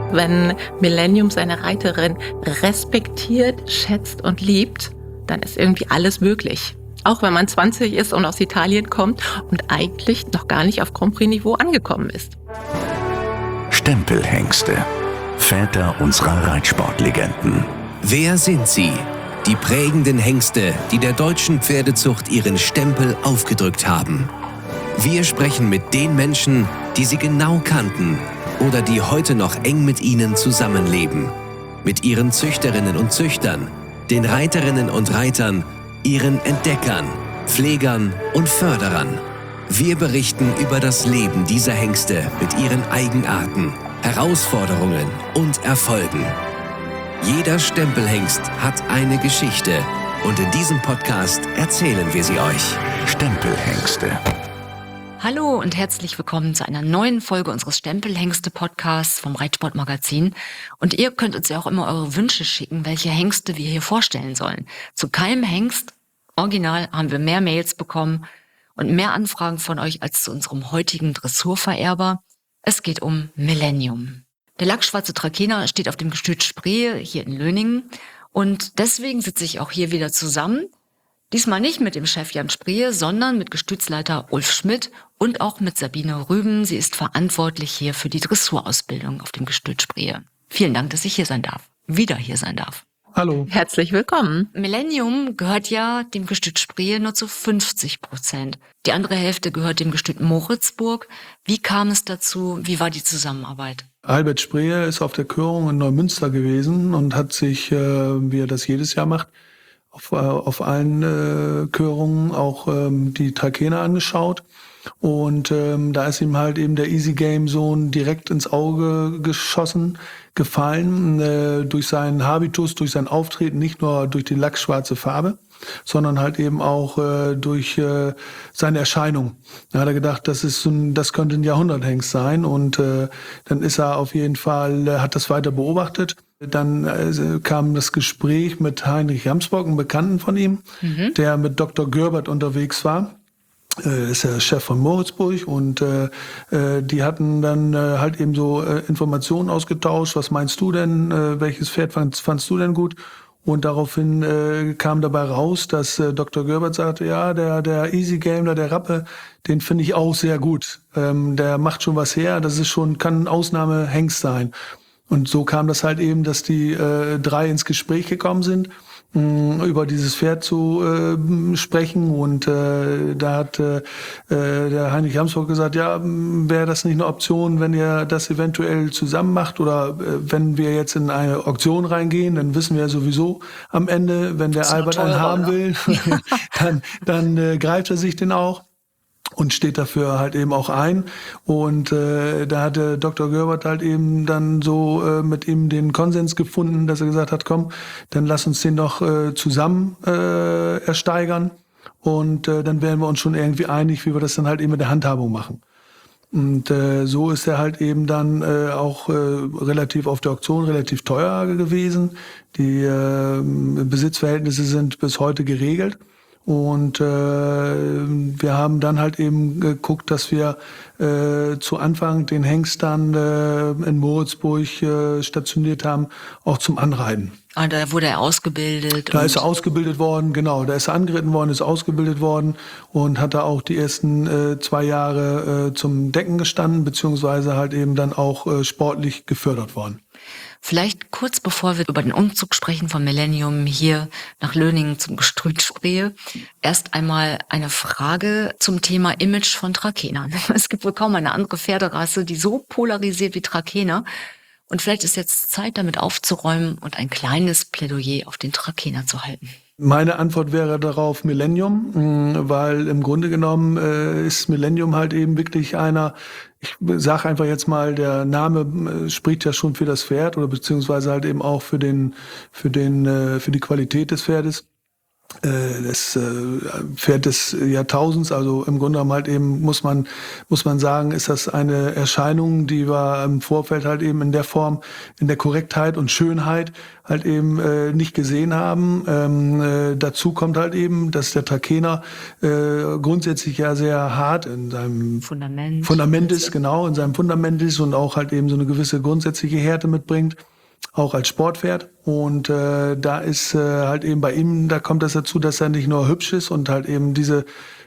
Wenn Millennium seine Reiterin respektiert, schätzt und liebt, dann ist irgendwie alles möglich. Auch wenn man 20 ist und aus Italien kommt und eigentlich noch gar nicht auf Grand Prix-Niveau angekommen ist. Stempelhengste. Väter unserer Reitsportlegenden. Wer sind sie? Die prägenden Hengste, die der deutschen Pferdezucht ihren Stempel aufgedrückt haben. Wir sprechen mit den Menschen, die sie genau kannten oder die heute noch eng mit ihnen zusammenleben. Mit ihren Züchterinnen und Züchtern, den Reiterinnen und Reitern, ihren Entdeckern, Pflegern und Förderern. Wir berichten über das Leben dieser Hengste mit ihren Eigenarten, Herausforderungen und Erfolgen. Jeder Stempelhengst hat eine Geschichte und in diesem Podcast erzählen wir sie euch. Stempelhengste. Hallo und herzlich willkommen zu einer neuen Folge unseres Stempelhengste-Podcasts vom Reitsportmagazin. Und ihr könnt uns ja auch immer eure Wünsche schicken, welche Hengste wir hier vorstellen sollen. Zu keinem Hengst, original, haben wir mehr Mails bekommen und mehr Anfragen von euch als zu unserem heutigen Dressurvererber. Es geht um Millennium. Der lackschwarze Trakehner steht auf dem Gestüt Spree hier in Löningen und deswegen sitze ich auch hier wieder zusammen. Diesmal nicht mit dem Chef Jan Spree, sondern mit Gestütsleiter Ulf Schmidt und auch mit Sabine Rüben. Sie ist verantwortlich hier für die Dressurausbildung auf dem Gestüt Spree. Vielen Dank, dass ich hier sein darf. Wieder hier sein darf. Hallo. Herzlich willkommen. Millennium gehört ja dem Gestüt Spree nur zu 50%. Die andere Hälfte gehört dem Gestüt Moritzburg. Wie kam es dazu? Wie war die Zusammenarbeit? Albert Spree ist auf der Körung in Neumünster gewesen und hat sich, wie er das jedes Jahr macht, auf allen Körungen auch die Trakehner angeschaut. Und da ist ihm halt eben der Easy Game Sohn direkt ins Auge gefallen, durch seinen Habitus, durch sein Auftreten, nicht nur durch die lackschwarze Farbe, sondern halt eben auch durch seine Erscheinung. Da hat er gedacht, das könnte ein Jahrhunderthengst sein und dann ist er auf jeden Fall, hat das weiter beobachtet. Dann kam das Gespräch mit Heinrich Ramsbock, einem Bekannten von ihm, der mit Dr. Görbert unterwegs war. Ist der Chef von Moritzburg und die hatten dann halt eben so Informationen ausgetauscht. Was meinst du denn? Welches Pferd fandst du denn gut? Und daraufhin kam dabei raus, dass Dr. Görbert sagte, ja, der Easy Gamer, der Rappe, den finde ich auch sehr gut. Der macht schon was her, kann ein Ausnahmehengst sein. Und so kam das halt eben, dass die drei ins Gespräch gekommen sind, über dieses Pferd zu sprechen. Und da hat der Heinrich Ramsbock gesagt, ja, wäre das nicht eine Option, wenn ihr das eventuell zusammen macht oder wenn wir jetzt in eine Auktion reingehen, dann wissen wir ja sowieso am Ende, wenn der Albert einen haben will, dann greift er sich den auch. Und steht dafür halt eben auch ein. Und da hatte Dr. Görbert halt eben dann so mit ihm den Konsens gefunden, dass er gesagt hat, komm, dann lass uns den doch zusammen ersteigern. Und dann wären wir uns schon irgendwie einig, wie wir das dann halt eben mit der Handhabung machen. Und so ist er halt eben dann auch relativ auf der Auktion relativ teuer gewesen. Die Besitzverhältnisse sind bis heute geregelt. Und wir haben dann halt eben geguckt, dass wir zu Anfang den Hengst dann in Moritzburg stationiert haben, auch zum Anreiten. Ah, da wurde er ausgebildet. Da ist er ausgebildet worden, genau. Da ist er angeritten worden, ist ausgebildet worden und hat da auch die ersten 2 Jahre zum Decken gestanden, beziehungsweise halt eben dann auch sportlich gefördert worden. Vielleicht kurz bevor wir über den Umzug sprechen von Millennium hier nach Löningen zum Gestüt Spree, erst einmal eine Frage zum Thema Image von Trakehnern. Es gibt wohl kaum eine andere Pferderasse, die so polarisiert wie Trakehner. Und vielleicht ist jetzt Zeit, damit aufzuräumen und ein kleines Plädoyer auf den Trakehner zu halten. Meine Antwort wäre darauf Millennium, weil im Grunde genommen ist Millennium halt eben wirklich einer, ich sage einfach jetzt mal, der Name spricht ja schon für das Pferd oder beziehungsweise halt eben auch für die Qualität des Pferdes. Das Pferd des Jahrtausends, also im Grunde genommen halt eben, muss man sagen, ist das eine Erscheinung, die wir im Vorfeld halt eben in der Form, in der Korrektheit und Schönheit halt eben nicht gesehen haben. Dazu kommt halt eben, dass der Trakehner grundsätzlich ja sehr hart in seinem Fundament ist, genau, in seinem Fundament ist und auch halt eben so eine gewisse grundsätzliche Härte mitbringt, auch als Sportpferd. Und da ist halt eben bei ihm, da kommt das dazu, dass er nicht nur hübsch ist und halt eben diese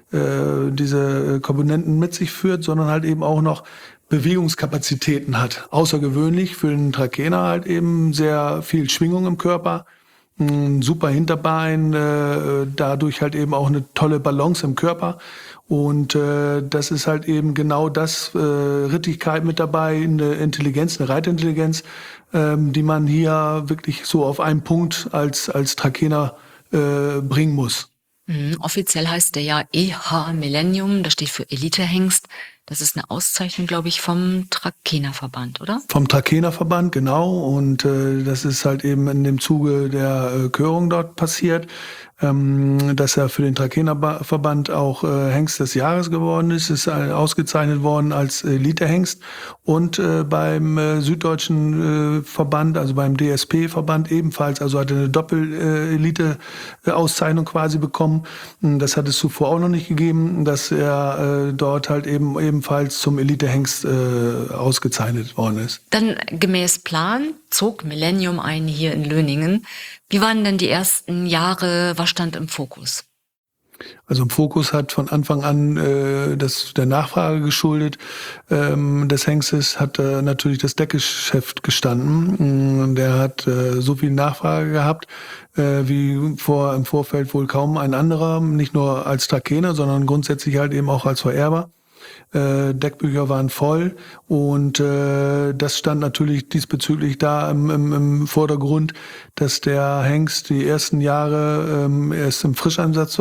Komponenten mit sich führt, sondern halt eben auch noch Bewegungskapazitäten hat. Außergewöhnlich für den Trakehner halt eben sehr viel Schwingung im Körper, ein super Hinterbein, dadurch halt eben auch eine tolle Balance im Körper. Und das ist halt eben genau das, Rittigkeit mit dabei, eine Intelligenz, eine Reitintelligenz, die man hier wirklich so auf einen Punkt als Trakehner bringen muss. Offiziell heißt der ja EH Millennium, das steht für Elite-Hengst. Das ist eine Auszeichnung, glaube ich, vom Trakehnerverband, oder? Vom Trakehnerverband, genau. Und das ist halt eben in dem Zuge der Körung dort passiert, dass er für den Trakehnerverband auch Hengst des Jahres geworden ist ausgezeichnet worden als Elite-Hengst. Und beim süddeutschen Verband, also beim DSP-Verband ebenfalls, also hat er eine Doppel-Elite-Auszeichnung quasi bekommen. Das hat es zuvor auch noch nicht gegeben, dass er dort halt ebenfalls zum Elite-Hengst ausgezeichnet worden ist. Dann gemäß Plan zog Millennium ein hier in Löningen. Wie waren denn die ersten Jahre? Was stand im Fokus? Also im Fokus hat von Anfang an der Nachfrage geschuldet des Hengstes hat natürlich das Deckgeschäft gestanden. Der hat so viel Nachfrage gehabt wie im Vorfeld wohl kaum ein anderer, nicht nur als Trakehner, sondern grundsätzlich halt eben auch als Vererber. Deckbücher waren voll und das stand natürlich diesbezüglich da im Vordergrund, dass der Hengst die ersten Jahre erst im Frischeinsatz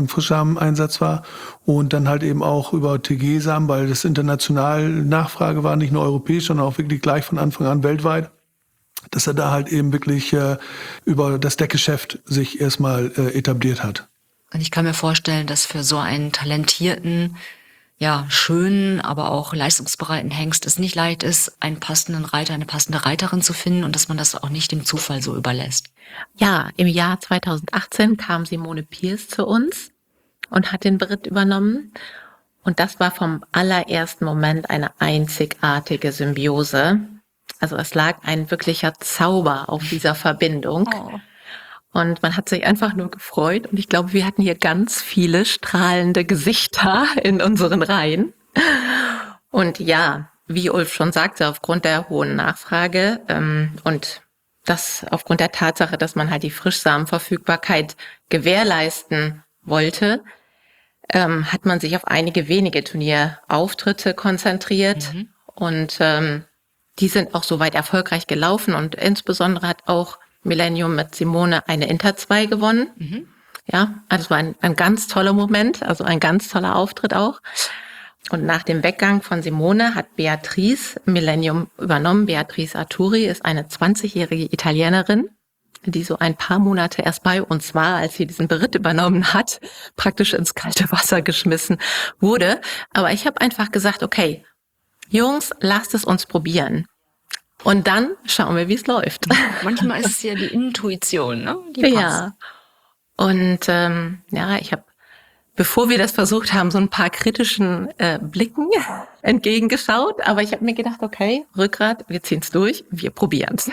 war und dann halt eben auch über TG-Samen, weil das international Nachfrage war, nicht nur europäisch, sondern auch wirklich gleich von Anfang an weltweit, dass er da halt eben wirklich über das Deckgeschäft sich erstmal etabliert hat. Und ich kann mir vorstellen, dass für so einen talentierten, schönen, aber auch leistungsbereiten Hengst es nicht leicht ist, einen passenden Reiter, eine passende Reiterin zu finden und dass man das auch nicht dem Zufall so überlässt. Ja, im Jahr 2018 kam Simone Pierce zu uns und hat den Beritt übernommen. Und das war vom allerersten Moment eine einzigartige Symbiose. Also es lag ein wirklicher Zauber auf dieser Verbindung. Oh. Und man hat sich einfach nur gefreut. Und ich glaube, wir hatten hier ganz viele strahlende Gesichter in unseren Reihen. Und ja, wie Ulf schon sagte, aufgrund der hohen Nachfrage und das aufgrund der Tatsache, dass man halt die Frischsamenverfügbarkeit gewährleisten wollte, hat man sich auf einige wenige Turnierauftritte konzentriert. Mhm. Und die sind auch soweit erfolgreich gelaufen. Und insbesondere hat auch Millennium mit Simone eine Inter 2 gewonnen. Mhm. Ja, also es war ein ganz toller Moment, also ein ganz toller Auftritt auch. Und nach dem Weggang von Simone hat Beatrice Millennium übernommen. Beatrice Arturi ist eine 20-jährige Italienerin, die so ein paar Monate erst bei uns war, als sie diesen Beritt übernommen hat, praktisch ins kalte Wasser geschmissen wurde. Aber ich habe einfach gesagt, okay, Jungs, lasst es uns probieren. Und dann schauen wir, wie es läuft. Manchmal ist es ja die Intuition, ne? Die passt. Ja. Und ich habe, bevor wir das versucht haben, so ein paar kritischen Blicken entgegengeschaut. Aber ich habe mir gedacht, okay, Rückgrat, wir ziehen's durch, wir probieren's.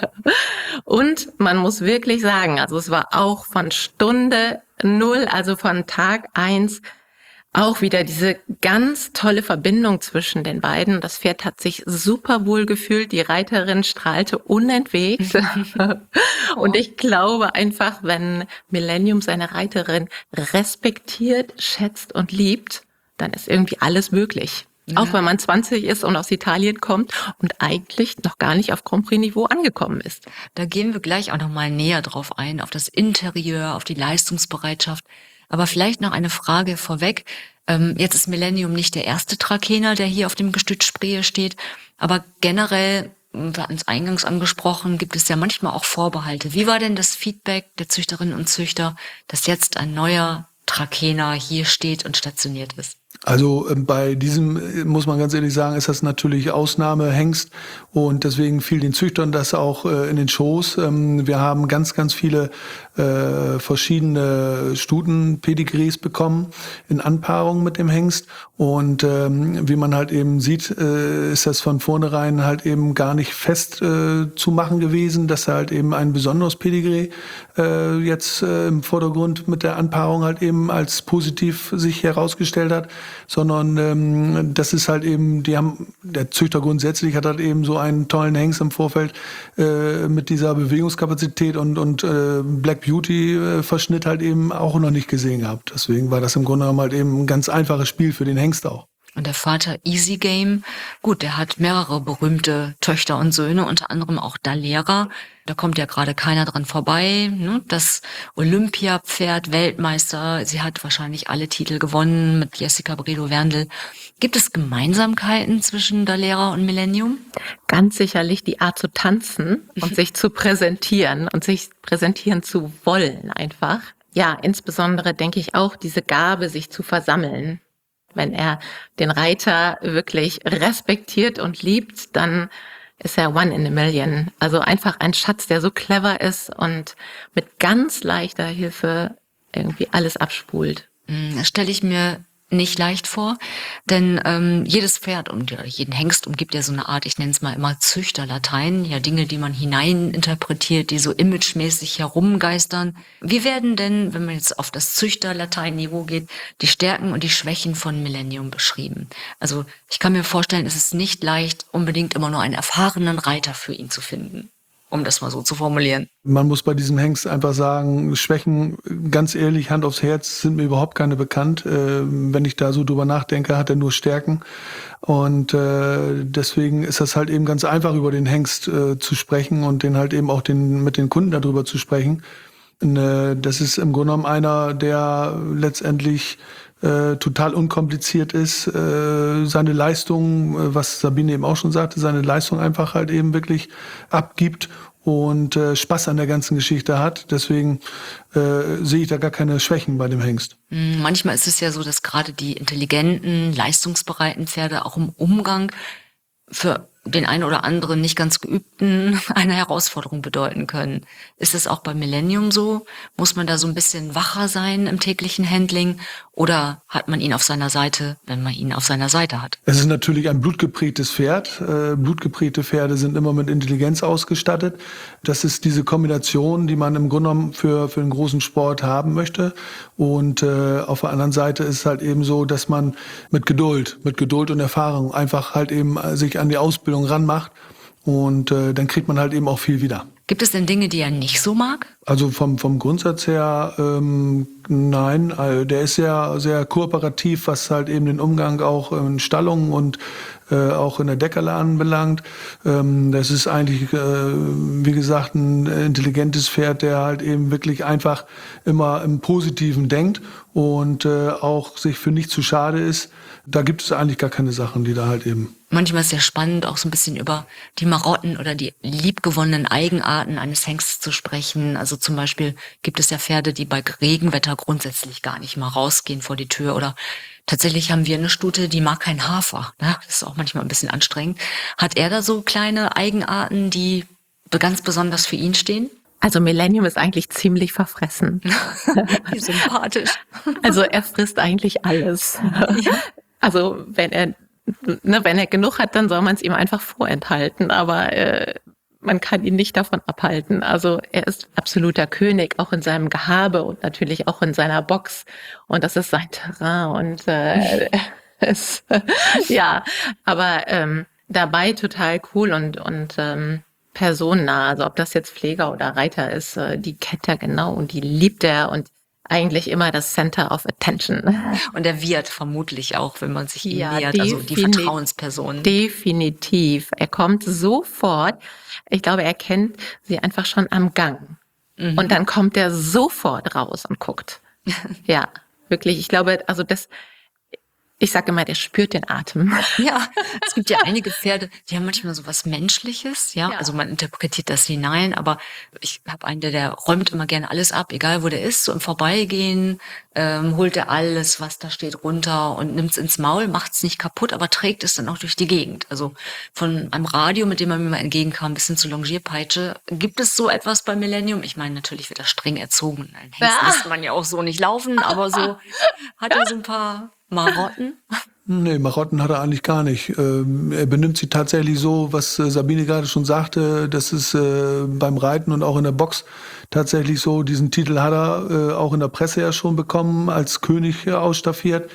Und man muss wirklich sagen, also es war auch von Stunde 0, also von Tag 1, auch wieder diese ganz tolle Verbindung zwischen den beiden. Das Pferd hat sich super wohl gefühlt. Die Reiterin strahlte unentwegt. Und ich glaube einfach, wenn Millennium seine Reiterin respektiert, schätzt und liebt, dann ist irgendwie alles möglich. Ja. Auch wenn man 20 ist und aus Italien kommt und eigentlich noch gar nicht auf Grand Prix-Niveau angekommen ist. Da gehen wir gleich auch noch mal näher drauf ein, auf das Interieur, auf die Leistungsbereitschaft. Aber vielleicht noch eine Frage vorweg. Jetzt ist Millennium nicht der erste Trakehner, der hier auf dem Gestüt Spree steht. Aber generell wir hatten es eingangs angesprochen, gibt es ja manchmal auch Vorbehalte. Wie war denn das Feedback der Züchterinnen und Züchter, dass jetzt ein neuer Trakehner hier steht und stationiert ist? Also bei diesem, muss man ganz ehrlich sagen, ist das natürlich Ausnahmehengst und deswegen fiel den Züchtern das auch in den Schoß. Wir haben ganz, ganz viele verschiedene Stuten-Pedigrees bekommen in Anpaarung mit dem Hengst und wie man halt eben sieht, ist das von vornherein halt eben gar nicht fest zu machen gewesen, dass er halt eben ein besonderes Pedigree jetzt im Vordergrund mit der Anpaarung halt eben als positiv sich herausgestellt hat, sondern das ist halt eben, der Züchter grundsätzlich hat halt eben so einen tollen Hengst im Vorfeld mit dieser Bewegungskapazität und Black Beauty Verschnitt halt eben auch noch nicht gesehen gehabt. Deswegen war das im Grunde genommen halt eben ein ganz einfaches Spiel für den Hengst auch. Und der Vater Easy Game, gut, der hat mehrere berühmte Töchter und Söhne, unter anderem auch Dalera. Da kommt ja gerade keiner dran vorbei. Ne? Das Olympia-Pferd, Weltmeister, sie hat wahrscheinlich alle Titel gewonnen mit Jessica Bredow-Werndl. Gibt es Gemeinsamkeiten zwischen Dalera und Millennium? Ganz sicherlich die Art zu tanzen und sich zu präsentieren und sich präsentieren zu wollen einfach. Ja, insbesondere denke ich auch diese Gabe, sich zu versammeln. Wenn er den Reiter wirklich respektiert und liebt, dann ist er one in a million. Also einfach ein Schatz, der so clever ist und mit ganz leichter Hilfe irgendwie alles abspult. Das stelle ich mir nicht leicht vor, denn jedes Pferd oder jeden Hengst umgibt ja so eine Art, ich nenne es mal immer Züchterlatein, ja Dinge, die man hineininterpretiert, die so imagemäßig herumgeistern. Wie werden denn, wenn man jetzt auf das Züchterlatein-Niveau geht, die Stärken und die Schwächen von Millennium beschrieben? Also ich kann mir vorstellen, es ist nicht leicht, unbedingt immer nur einen erfahrenen Reiter für ihn zu finden, um das mal so zu formulieren. Man muss bei diesem Hengst einfach sagen, Schwächen, ganz ehrlich, Hand aufs Herz, sind mir überhaupt keine bekannt. Wenn ich da so drüber nachdenke, hat er nur Stärken. Und deswegen ist das halt eben ganz einfach, über den Hengst zu sprechen und den halt eben auch mit den Kunden darüber zu sprechen. Das ist im Grunde genommen einer, der letztendlich total unkompliziert ist, seine Leistung, was Sabine eben auch schon sagte, seine Leistung einfach halt eben wirklich abgibt und Spaß an der ganzen Geschichte hat. Deswegen sehe ich da gar keine Schwächen bei dem Hengst. Manchmal ist es ja so, dass gerade die intelligenten, leistungsbereiten Pferde auch im Umgang für den einen oder anderen nicht ganz Geübten eine Herausforderung bedeuten können. Ist es auch bei Millennium so? Muss man da so ein bisschen wacher sein im täglichen Handling? Oder hat man ihn auf seiner Seite, wenn man ihn auf seiner Seite hat? Es ist natürlich ein blutgeprägtes Pferd. Blutgeprägte Pferde sind immer mit Intelligenz ausgestattet. Das ist diese Kombination, die man im Grunde genommen für einen großen Sport haben möchte. Und auf der anderen Seite ist es halt eben so, dass man mit Geduld und Erfahrung einfach halt eben sich an die Ausbildung ranmacht. Und dann kriegt man halt eben auch viel wieder. Gibt es denn Dinge, die er nicht so mag? Also vom Grundsatz her, nein. Also der ist sehr, sehr kooperativ, was halt eben den Umgang auch in Stallungen und auch in der Deckerle anbelangt. Das ist eigentlich, wie gesagt, ein intelligentes Pferd, der halt eben wirklich einfach immer im Positiven denkt und auch sich für nichts zu schade ist. Da gibt es eigentlich gar keine Sachen, die da halt eben... Manchmal ist es ja spannend, auch so ein bisschen über die Marotten oder die liebgewonnenen Eigenarten eines Hengstes zu sprechen. Also zum Beispiel gibt es ja Pferde, die bei Regenwetter grundsätzlich gar nicht mal rausgehen vor die Tür. Oder tatsächlich haben wir eine Stute, die mag kein Hafer. Ne? Das ist auch manchmal ein bisschen anstrengend. Hat er da so kleine Eigenarten, die ganz besonders für ihn stehen? Also Millennium ist eigentlich ziemlich verfressen. Wie sympathisch. Also er frisst eigentlich alles. Also wenn er genug hat, dann soll man es ihm einfach vorenthalten, aber man kann ihn nicht davon abhalten. Also er ist absoluter König, auch in seinem Gehabe und natürlich auch in seiner Box. Und das ist sein Terrain und ja, aber dabei total cool und personennah. Also ob das jetzt Pfleger oder Reiter ist, die kennt er genau und die liebt er und eigentlich immer das Center of Attention. Und er wird vermutlich auch, wenn man sich ihm nähert, definitiv, also die Vertrauensperson. Definitiv. Er kommt sofort. Ich glaube, er kennt sie einfach schon am Gang. Mhm. Und dann kommt er sofort raus und guckt. Ja, wirklich. Ich glaube, also Ich sage immer, der spürt den Atem. Ja, es gibt ja einige Pferde, die haben manchmal so was Menschliches, ja. Ja. Also man interpretiert das hinein, aber ich habe einen, der räumt immer gerne alles ab, egal wo der ist, so im Vorbeigehen, holt er alles, was da steht, runter und nimmt's ins Maul, macht's nicht kaputt, aber trägt es dann auch durch die Gegend. Also von einem Radio, mit dem er mir mal entgegenkam, bis hin zur Longierpeitsche. Gibt es so etwas bei Millennium? Ich meine, natürlich wird er streng erzogen. Ein Hengst lässt man ja auch so nicht laufen, aber so hat er so ein paar Marotten? Nee, Marotten hat er eigentlich gar nicht. Er benimmt sich tatsächlich so, was Sabine gerade schon sagte, das ist beim Reiten und auch in der Box tatsächlich so. Diesen Titel hat er auch in der Presse ja schon bekommen, als König ausstaffiert.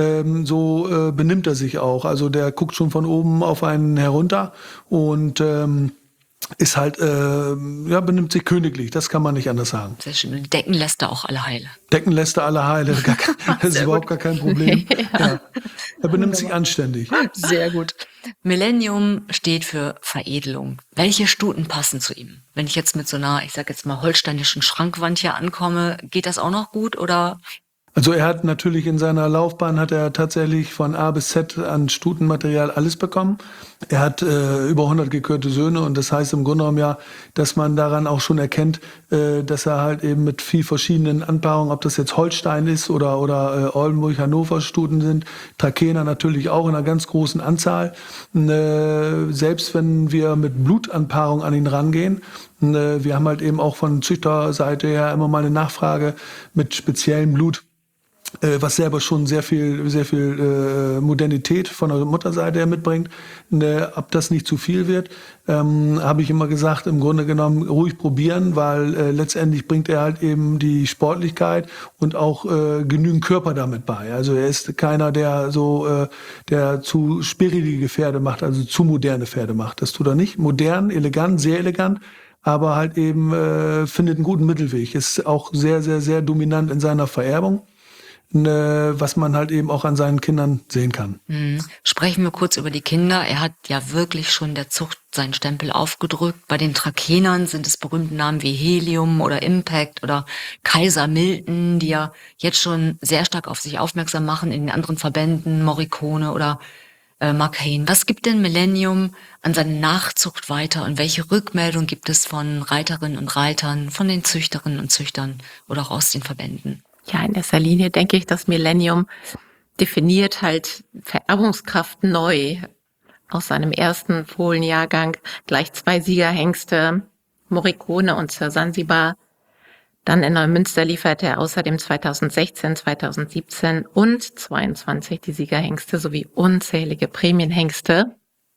So benimmt er sich auch. Also der guckt schon von oben auf einen herunter und ist halt, benimmt sich königlich, das kann man nicht anders sagen. Sehr schön. Und die Decken lässt er auch alle heile. Decken lässt er alle heile, das ist überhaupt gar kein Problem. Ja. Er benimmt sich anständig. Sehr gut. Millennium steht für Veredelung. Welche Stuten passen zu ihm? Wenn ich jetzt mit so einer, ich sag jetzt mal, holsteinischen Schrankwand hier ankomme, geht das auch noch gut oder? Also er hat natürlich in seiner Laufbahn hat er tatsächlich von A bis Z an Stutenmaterial alles bekommen. Er hat über 100 gekürte Söhne und das heißt im Grunde genommen ja, dass man daran auch schon erkennt, dass er halt eben mit viel verschiedenen Anpaarungen, ob das jetzt Holstein ist oder Oldenburg, Hannover Stuten sind, Trakehner natürlich auch in einer ganz großen Anzahl. Selbst wenn wir mit Blutanpaarung an ihn rangehen, wir haben halt eben auch von Züchterseite her immer mal eine Nachfrage mit speziellem Blut, was selber schon sehr viel Modernität von der Mutterseite her mitbringt. Ob das nicht zu viel wird, habe ich immer gesagt, im Grunde genommen ruhig probieren, weil letztendlich bringt er halt eben die Sportlichkeit und auch genügend Körper damit bei. Also er ist keiner, der der zu spirilige Pferde macht, also zu moderne Pferde macht. Das tut er nicht. Modern, elegant, sehr elegant, aber halt eben findet einen guten Mittelweg. Ist auch sehr, sehr, sehr dominant in seiner Vererbung, was man halt eben auch an seinen Kindern sehen kann. Sprechen wir kurz über die Kinder. Er hat ja wirklich schon der Zucht seinen Stempel aufgedrückt. Bei den Trakenern sind es berühmte Namen wie Helium oder Impact oder Kaiser Milton, die ja jetzt schon sehr stark auf sich aufmerksam machen in den anderen Verbänden, Morricone oder Mark Hain. Was gibt denn Millennium an seine Nachzucht weiter und welche Rückmeldung gibt es von Reiterinnen und Reitern, von den Züchterinnen und Züchtern oder auch aus den Verbänden? Ja, in erster Linie denke ich, dass Millennium definiert halt Vererbungskraft neu. Aus seinem ersten Fohlenjahrgang gleich 2 Siegerhengste, Morricone und Sir Sansibar. Dann in Neumünster lieferte er außerdem 2016, 2017 und 2022 die Siegerhengste sowie unzählige Prämienhengste.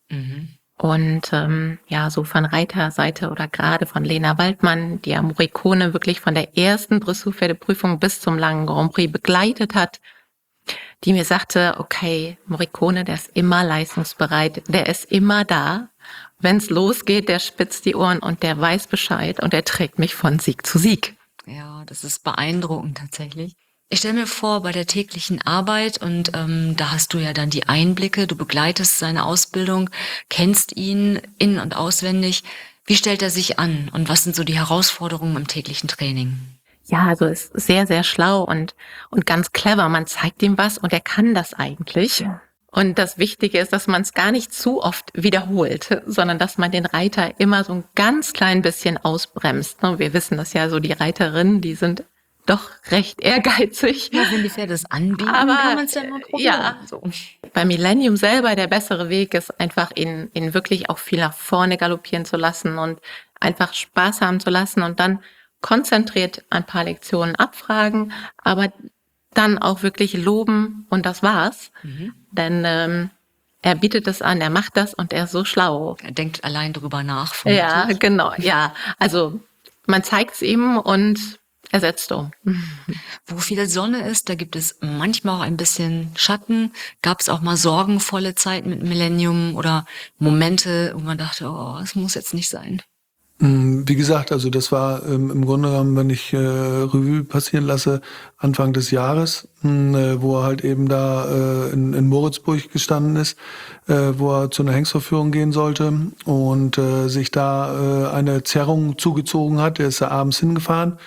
Und so von Reiterseite oder gerade von Lena Waldmann, die ja Morricone wirklich von der ersten Dressurpferdeprüfung bis zum langen Grand Prix begleitet hat, die mir sagte, okay, Morricone, der ist immer leistungsbereit, der ist immer da. Wenn's losgeht, der spitzt die Ohren und der weiß Bescheid und der trägt mich von Sieg zu Sieg. Ja, das ist beeindruckend tatsächlich. Ich stelle mir vor, bei der täglichen Arbeit und da hast du ja dann die Einblicke, du begleitest seine Ausbildung, kennst ihn in- und auswendig. Wie stellt er sich an und was sind so die Herausforderungen im täglichen Training? Ja, also ist sehr, sehr schlau und ganz clever. Man zeigt ihm was und er kann das eigentlich. Und das Wichtige ist, dass man es gar nicht zu oft wiederholt, sondern dass man den Reiter immer so ein ganz klein bisschen ausbremst. Wir wissen das ja so, die Reiterinnen, die sind doch recht ehrgeizig. Ja, wenn die Pferde es anbieten, Aber, kann man es ja immer probieren. ja. So. Bei Millennium selber der bessere Weg ist einfach ihn wirklich auch viel nach vorne galoppieren zu lassen und einfach Spaß haben zu lassen und dann konzentriert ein paar Lektionen abfragen, aber dann auch wirklich loben und das war's. Denn er bietet es an, er macht das und er ist so schlau. Er denkt allein drüber nach. Ja, vermutlich. genau, ja. Also man zeigt's ihm und er setzt um. Wo viel Sonne ist, da gibt es manchmal auch ein bisschen Schatten. Gab es auch mal sorgenvolle Zeiten mit Millennium oder Momente, wo man dachte, oh, es muss jetzt nicht sein? Wie gesagt, also das war im Grunde genommen, wenn ich Revue passieren lasse, Anfang des Jahres, wo er halt eben da in Moritzburg gestanden ist, wo er zu einer Hengstverführung gehen sollte und sich da eine Zerrung zugezogen hat. Er ist da abends hingefahren,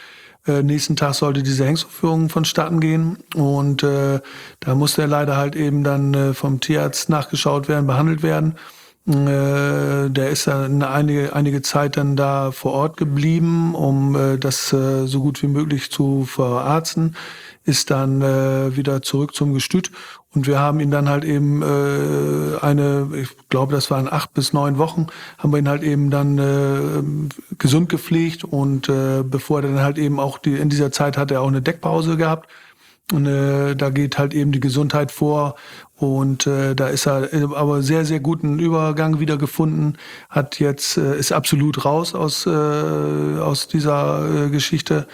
Nächsten Tag sollte diese Hengstvorführung vonstatten gehen und da musste er leider halt eben dann vom Tierarzt nachgeschaut werden, behandelt werden. Der ist dann einige Zeit dann da vor Ort geblieben, um das so gut wie möglich zu verarzten, ist dann wieder zurück zum Gestüt und wir haben ihn dann halt eben ich glaube, das waren 8 bis 9 Wochen, haben wir ihn halt eben dann gesund gepflegt und bevor er dann halt eben auch in dieser Zeit hat er auch eine Deckpause gehabt. Und da geht halt eben die Gesundheit vor und da ist er aber sehr, sehr guten Übergang wieder gefunden, ist absolut raus aus dieser Geschichte,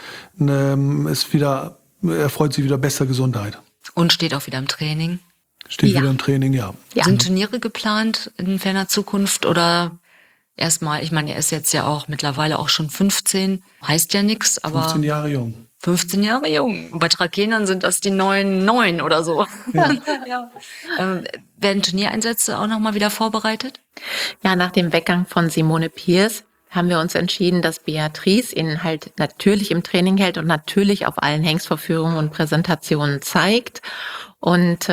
er freut sich wieder bester Gesundheit. Und steht auch wieder im Training? Steht wieder im Training, ja. Sind Turniere geplant in ferner Zukunft oder erstmal, ich meine, er ist jetzt ja auch mittlerweile auch schon 15, heißt ja nichts, aber 15 Jahre jung. 15 Jahre jung. Bei Trakenern sind das die neuen 9 oder so. Ja. Ja. Werden Turniereinsätze auch nochmal wieder vorbereitet? Ja, nach dem Weggang von Simone Pierce haben wir uns entschieden, dass Beatrice ihn halt natürlich im Training hält und natürlich auf allen Hengstvorführungen und Präsentationen zeigt. Und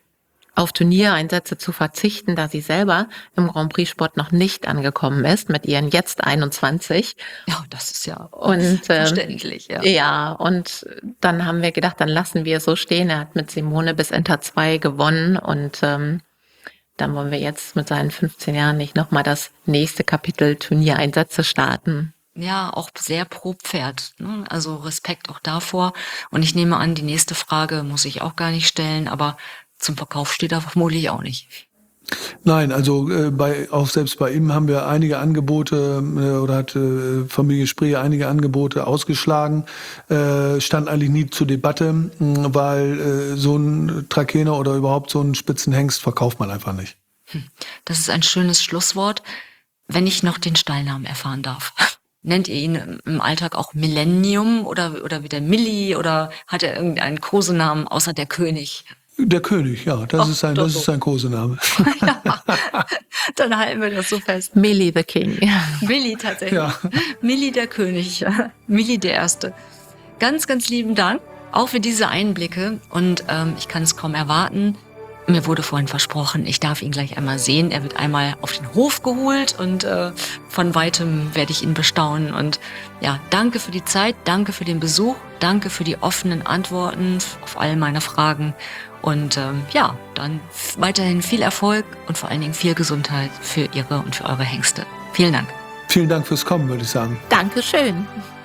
auf Turniereinsätze zu verzichten, da sie selber im Grand Prix Sport noch nicht angekommen ist, mit ihren jetzt 21. Ja, das ist ja verständlich. Ja. Ja, und dann haben wir gedacht, dann lassen wir es so stehen. Er hat mit Simone bis Enter 2 gewonnen und dann wollen wir jetzt mit seinen 15 Jahren nicht nochmal das nächste Kapitel Turniereinsätze starten. Ja, auch sehr pro Pferd, ne? Also Respekt auch davor. Und ich nehme an, die nächste Frage muss ich auch gar nicht stellen, aber zum Verkauf steht er vermutlich auch nicht. Nein, also selbst bei ihm haben wir einige Angebote oder hat Familie Spree einige Angebote ausgeschlagen. Stand eigentlich nie zur Debatte, weil so ein Trakener oder überhaupt so einen Spitzenhengst verkauft man einfach nicht. Das ist ein schönes Schlusswort. Wenn ich noch den Stallnamen erfahren darf. Nennt ihr ihn im Alltag auch Millennium oder wieder Milli oder hat er irgendeinen Kosenamen außer der König? Der König, ja, das ist sein Kosename. Ja, dann halten wir das so fest. Millie the King. Milli tatsächlich. Ja. Milli der König. Milli der Erste. Ganz, ganz lieben Dank auch für diese Einblicke und ich kann es kaum erwarten. Mir wurde vorhin versprochen, ich darf ihn gleich einmal sehen. Er wird einmal auf den Hof geholt und von Weitem werde ich ihn bestaunen. Und ja, danke für die Zeit, danke für den Besuch, danke für die offenen Antworten auf all meine Fragen. Und dann weiterhin viel Erfolg und vor allen Dingen viel Gesundheit für Ihre und für eure Hengste. Vielen Dank. Vielen Dank fürs Kommen, würde ich sagen. Dankeschön.